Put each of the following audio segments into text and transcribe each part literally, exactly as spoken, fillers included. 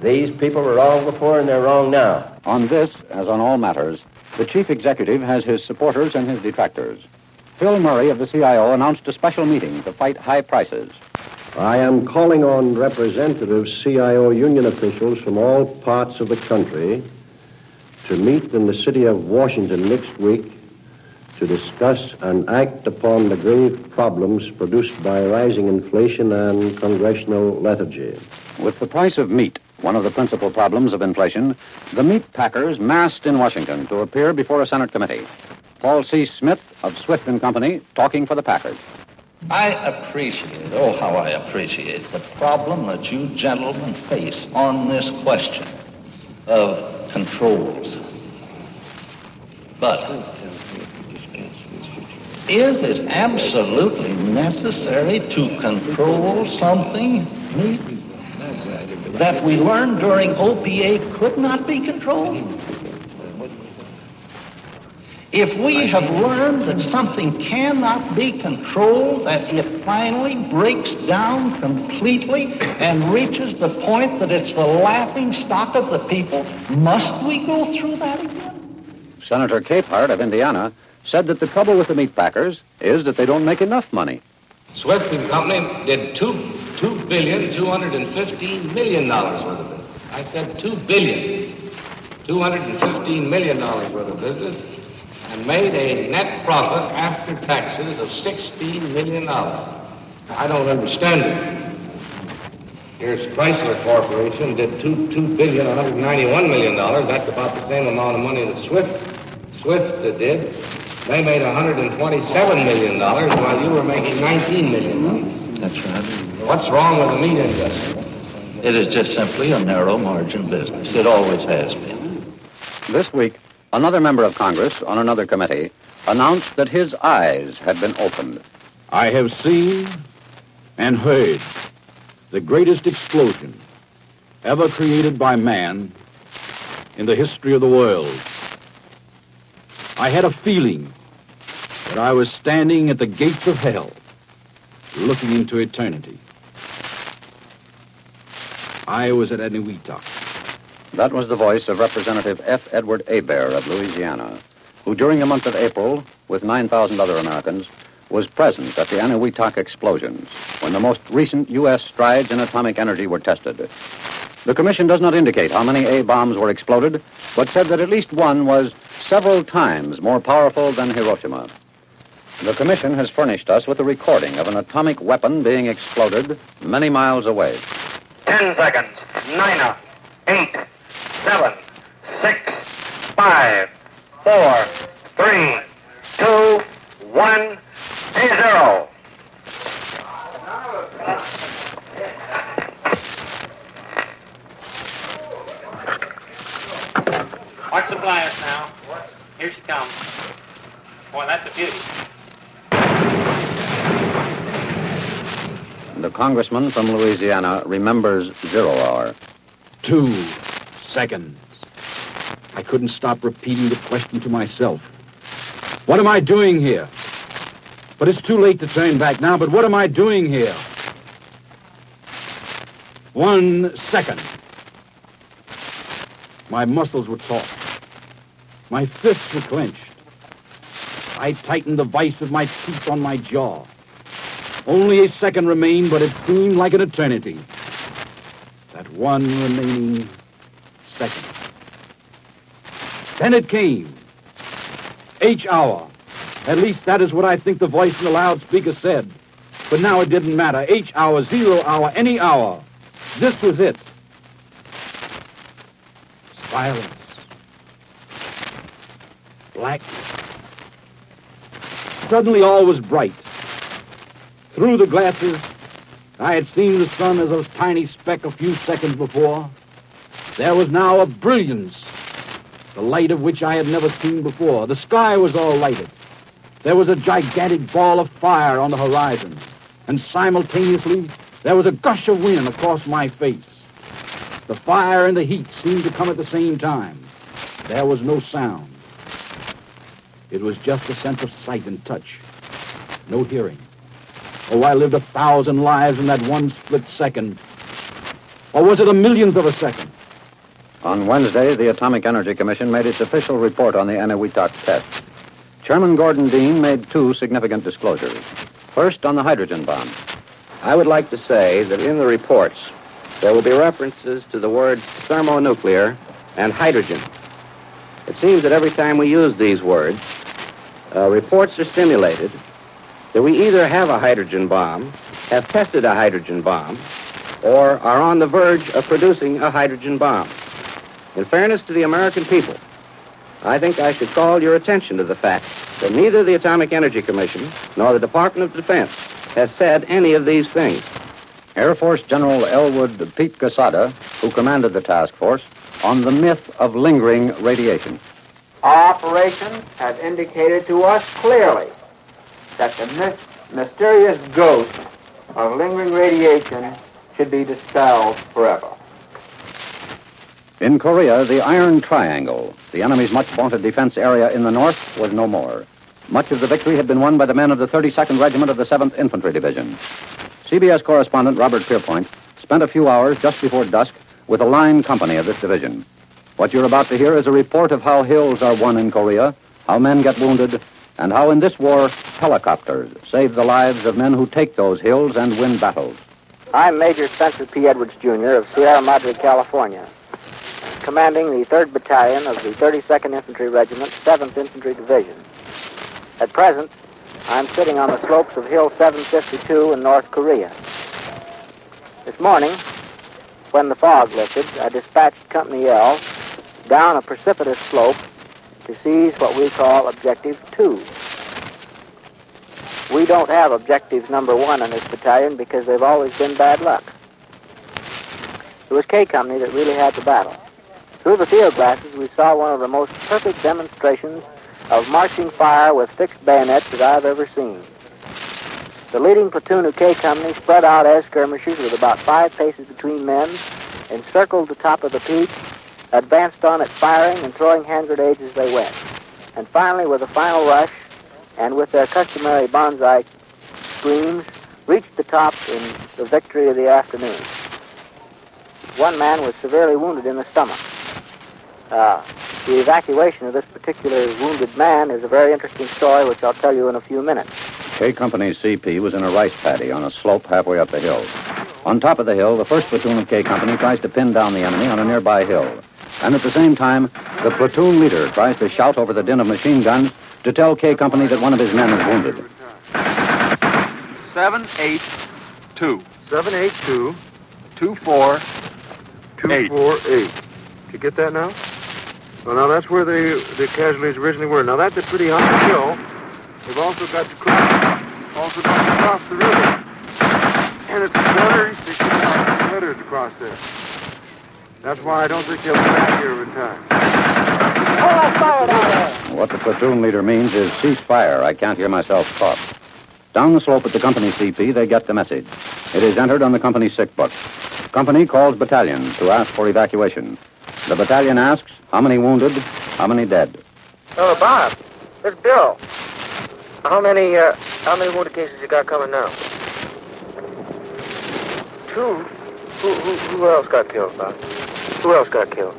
These people were wrong before and they're wrong now. On this, as on all matters, the chief executive has his supporters and his detractors. Phil Murray of the C I O announced a special meeting to fight high prices. I am calling on representative C I O union officials from all parts of the country to meet in the city of Washington next week to discuss and act upon the grave problems produced by rising inflation and congressional lethargy. With the price of meat one of the principal problems of inflation, the meat packers massed in Washington to appear before a Senate committee. Paul C. Smith of Swift and Company talking for the packers. I appreciate, oh, how I appreciate the problem that you gentlemen face on this question of controls. But is it absolutely necessary to control something that we learned during O P A could not be controlled? If we have learned that something cannot be controlled, that it finally breaks down completely and reaches the point that it's the laughing stock of the people, must we go through that again? Senator Capehart of Indiana said that the trouble with the meat packers is that they don't make enough money. Swift and Company did two two billion two hundred and fifteen million dollars worth of business. I said two billion two hundred and fifteen million dollars worth of business, and made a net profit after taxes of sixteen million dollars. I don't understand it. Here's Chrysler Corporation did two two billion one hundred ninety-one million dollars. That's about the same amount of money that Swift Swift did. They made one hundred twenty-seven million dollars while you were making nineteen million dollars. That's right. What's wrong with the meat industry? It is just simply a narrow margin business. It always has been. This week, another member of Congress on another committee announced that his eyes had been opened. I have seen and heard the greatest explosion ever created by man in the history of the world. I had a feeling that I was standing at the gates of hell, looking into eternity. I was at Eniwetok. That was the voice of Representative F. Edward Hebert of Louisiana, who during the month of April, with nine thousand other Americans, was present at the Eniwetok explosions, when the most recent U S strides in atomic energy were tested. The commission does not indicate how many A-bombs were exploded, but said that at least one was several times more powerful than Hiroshima. The commission has furnished us with a recording of an atomic weapon being exploded many miles away. Ten seconds. Nine, eight, seven, six, five, four, three, two, one, zero. Watch the blast now. Here she comes. Boy, that's a beauty. The congressman from Louisiana remembers zero hour. Two seconds. I couldn't stop repeating the question to myself. What am I doing here? But it's too late to turn back now, but what am I doing here? One second. My muscles were taut. My fists were clenched. I tightened the vice of my teeth on my jaw. Only a second remained, but it seemed like an eternity. That one remaining second. Then it came. H hour. At least that is what I think the voice in the loudspeaker said. But now it didn't matter. H hour, zero hour, any hour. This was it. Silence. Blackness. Suddenly all was bright. Through the glasses, I had seen the sun as a tiny speck a few seconds before. There was now a brilliance, the light of which I had never seen before. The sky was all lighted. There was a gigantic ball of fire on the horizon, and simultaneously there was a gush of wind across my face. The fire and the heat seemed to come at the same time. There was no sound. It was just a sense of sight and touch. No hearing. Oh, I lived a thousand lives in that one split second. Or was it a millionth of a second? On Wednesday, the Atomic Energy Commission made its official report on the Eniwetok test. Chairman Gordon Dean made two significant disclosures. First, on the hydrogen bomb. I would like to say that in the reports, there will be references to the words thermonuclear and hydrogen. It seems that every time we use these words, uh, reports are stimulated that we either have a hydrogen bomb, have tested a hydrogen bomb, or are on the verge of producing a hydrogen bomb. In fairness to the American people, I think I should call your attention to the fact that neither the Atomic Energy Commission nor the Department of Defense has said any of these things. Air Force General Elwood Pete Casada, who commanded the task force, on the myth of lingering radiation. Our operations have indicated to us clearly that the myth- mysterious ghost of lingering radiation should be dispelled forever. In Korea, the Iron Triangle, the enemy's much vaunted defense area in the north, was no more. Much of the victory had been won by the men of the thirty-second Regiment of the seventh Infantry Division. C B S correspondent Robert Pierpoint spent a few hours just before dusk with a line company of this division. What you're about to hear is a report of how hills are won in Korea, how men get wounded, and how in this war, helicopters save the lives of men who take those hills and win battles. I'm Major Spencer P. Edwards, Junior of Sierra Madre, California, commanding the third Battalion of the thirty-second Infantry Regiment, seventh Infantry Division. At present, I'm sitting on the slopes of Hill seven fifty-two in North Korea. This morning, when the fog lifted, I dispatched Company L down a precipitous slope to seize what we call Objective two. We don't have Objectives number one in this battalion because they've always been bad luck. It was K Company that really had the battle. Through the field glasses, we saw one of the most perfect demonstrations of marching fire with fixed bayonets that I've ever seen. The leading platoon of K Company spread out as skirmishers with about five paces between men, encircled the top of the peak, advanced on it firing and throwing hand grenades as they went. And finally, with a final rush, and with their customary bonsai screams, reached the top in the victory of the afternoon. One man was severely wounded in the stomach. Uh, the evacuation of this particular wounded man is a very interesting story, which I'll tell you in a few minutes. K Company's C P was in a rice paddy on a slope halfway up the hill. On top of the hill, the first platoon of K Company tries to pin down the enemy on a nearby hill. And at the same time, the platoon leader tries to shout over the din of machine guns to tell K Company that one of his men is wounded. Seven, eight, two. Seven, eight, two, two, four, two, Eight. four, eight. Did you get that now? Well, now that's where the the casualties originally were. Now that's a pretty high hill. They've also got to cross, also got to cross the river, and it's very sixty letters across there. That's why I don't think they'll be back here in time. Hold that fire down there! What the platoon leader means is cease fire. I can't hear myself talk. Down the slope at the company C P, they get the message. It is entered on the company sick book. Company calls battalion to ask for evacuation. The battalion asks, how many wounded, how many dead? Oh, Bob, it's Bill. How many, uh, how many wounded cases you got coming now? Two? Who, who, who else got killed, Bob? Who else got killed?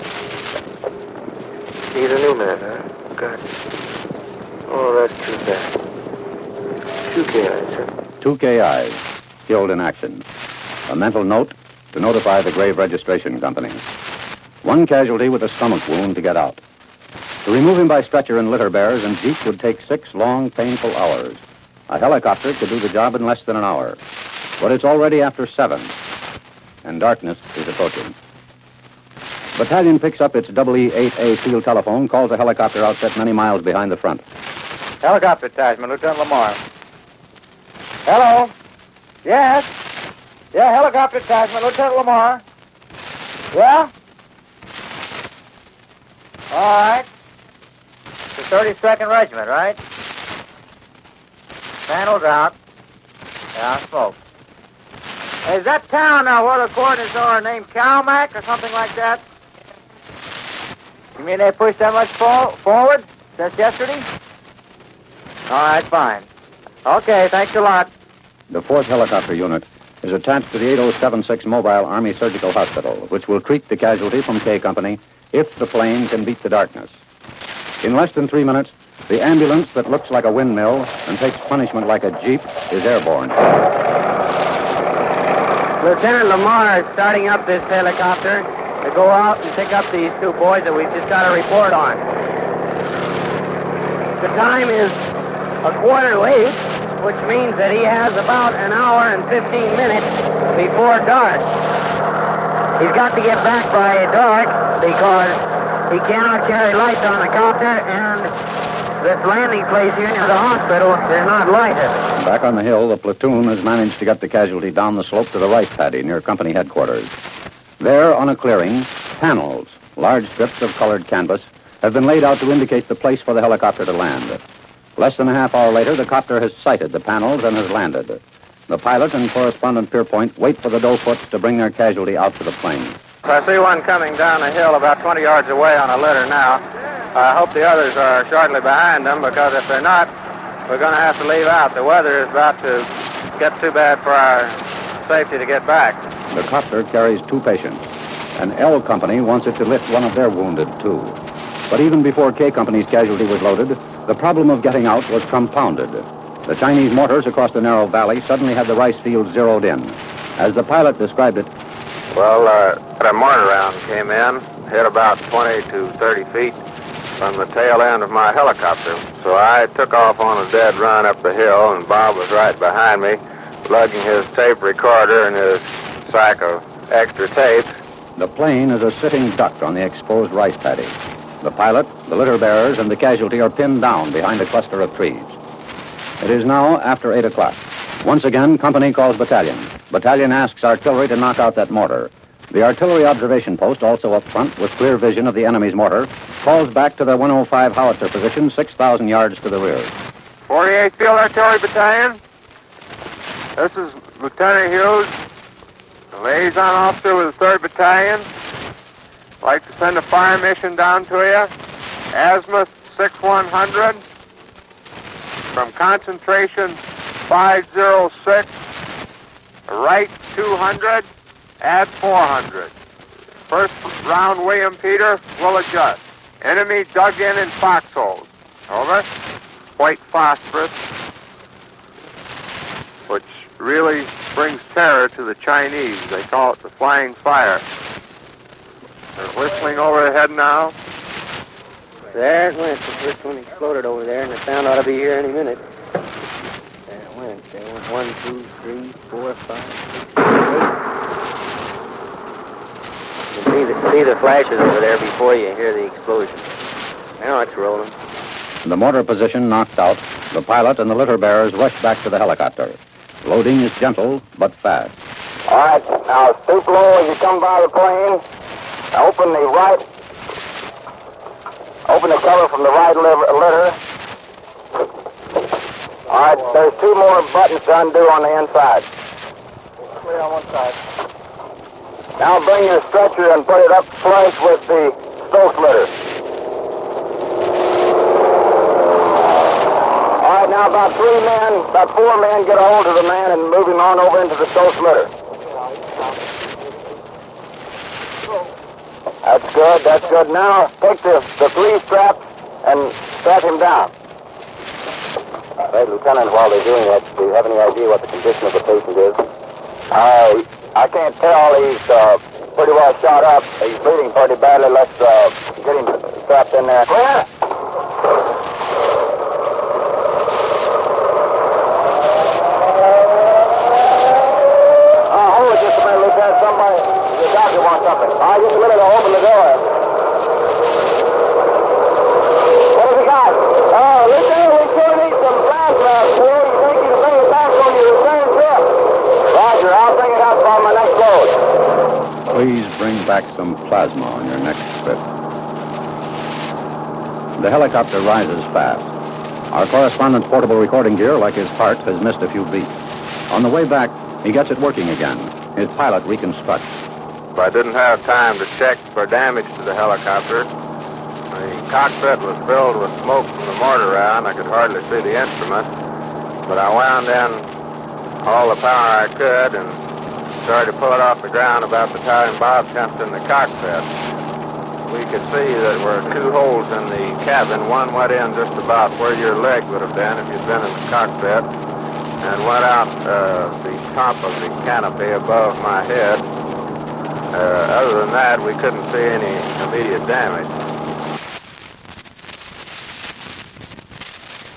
He's a new man, huh? God. Oh, that's too bad. Two K Is, huh? Two K Is, killed in action. A mental note to notify the grave registration company. One casualty with a stomach wound to get out. To remove him by stretcher and litter bearers and jeep would take six long, painful hours. A helicopter could do the job in less than an hour. But it's already after seven, and darkness is approaching. Battalion picks up its E E eight A field telephone, calls a helicopter outfit many miles behind the front. Helicopter attachment, Lieutenant Lamar. Hello? Yes? Yeah, helicopter attachment, Lieutenant Lamar. Yeah? All right. The thirty-second Regiment, right? Panels out. Yeah, smoke. Hey, is that town now where the coordinates are named Calmac or something like that? You mean they pushed that much for- forward since yesterday? All right, fine. Okay, thanks a lot. The fourth Helicopter Unit is attached to the eight oh seven six Mobile Army Surgical Hospital, which will treat the casualty from K Company if the plane can beat the darkness. In less than three minutes, the ambulance that looks like a windmill and takes punishment like a jeep is airborne. Lieutenant Lamar is starting up this helicopter to go out and pick up these two boys that we've just got a report on. The time is a quarter late, which means that he has about an hour and fifteen minutes before dark. He's got to get back by dark because he cannot carry lights on the copter, and this landing place here near the hospital is not lighted. Back on the hill, the platoon has managed to get the casualty down the slope to the rice paddy near company headquarters. There, on a clearing, panels, large strips of colored canvas, have been laid out to indicate the place for the helicopter to land. Less than a half hour later, the copter has sighted the panels and has landed. The pilot and correspondent Pierpoint wait for the doughfoots to bring their casualty out to the plane. I see one coming down the hill about twenty yards away on a litter now. I hope the others are shortly behind them, because if they're not, we're going to have to leave out. The weather is about to get too bad for our safety to get back. The copter carries two patients. An L Company wants it to lift one of their wounded, too. But even before K Company's casualty was loaded, the problem of getting out was compounded. The Chinese mortars across the narrow valley suddenly had the rice field zeroed in. As the pilot described it, Well, uh, a mortar round came in, hit about twenty to thirty feet from the tail end of my helicopter. So I took off on a dead run up the hill, and Bob was right behind me, lugging his tape recorder and his sack of extra tapes. the plane is a sitting duck on the exposed rice paddy. The pilot, the litter bearers, and the casualty are pinned down behind a cluster of trees. It is now after eight o'clock. Once again, company calls battalion. Battalion asks artillery to knock out that mortar. The artillery observation post, also up front with clear vision of the enemy's mortar, calls back to their one oh five howitzer position six thousand yards to the rear. forty-eighth Field Artillery Battalion. This is Lieutenant Hughes, the liaison officer with the third Battalion. I'd like to send a fire mission down to you. Azimuth six one hundred from concentration five oh six, right two hundred, add four hundred. First round, William Peter, will adjust. Enemy dug in in foxholes. Over. White phosphorus, which really brings terror to the Chinese. They call it the flying fire. They're whistling overhead now. There it went. The first one exploded over there, and the sound ought to be here any minute. There it went. There went one, two, three, four, five, six, seven, eight. You can see the, see the flashes over there before you hear the explosion. Now it's rolling. The mortar position knocked out, the pilot and the litter bearers rush back to the helicopter. Loading is gentle, but fast. All right, now stoop low as you come by the plane. Open the right, open the cover from the right litter. All right, there's two more buttons to undo on the inside. Clear on one side. Now bring your stretcher and put it up flush with the Stokes litter. All right, now about three men, about four men get a hold of the man and move him on over into the Stokes litter. That's good, that's good. Now take the, the three straps and strap him down. Hey, Lieutenant, while they're doing that, do you have any idea what the condition of the patient is? Uh, I can't tell. He's uh, pretty well shot up. He's bleeding pretty badly. Let's uh, get him strapped in there. Clear! Oh, hold it just a minute, Lieutenant. Somebody, the doctor wants something. All right, just a minute. I'll open the door. What have we got? Oh, Lieutenant, we sure need some plasma here. You think you can bring it back on your return trip? Roger, I'll bring it up on my next load. Please bring back some plasma on your next trip. The helicopter rises fast. Our correspondent's portable recording gear, like his heart, has missed a few beats. On the way back, he gets it working again. His pilot reconstructs. I didn't have time to check for damage to the helicopter. The cockpit was filled with smoke from the mortar round. I could hardly see the instrument. But I wound in all the power I could and started to pull it off the ground about the time Bob jumped in the cockpit. We could see that there were two holes in the cabin. One went in just about where your leg would have been if you'd been in the cockpit, and went out uh, the top of the canopy above my head. Uh, other than that, we couldn't see any immediate damage.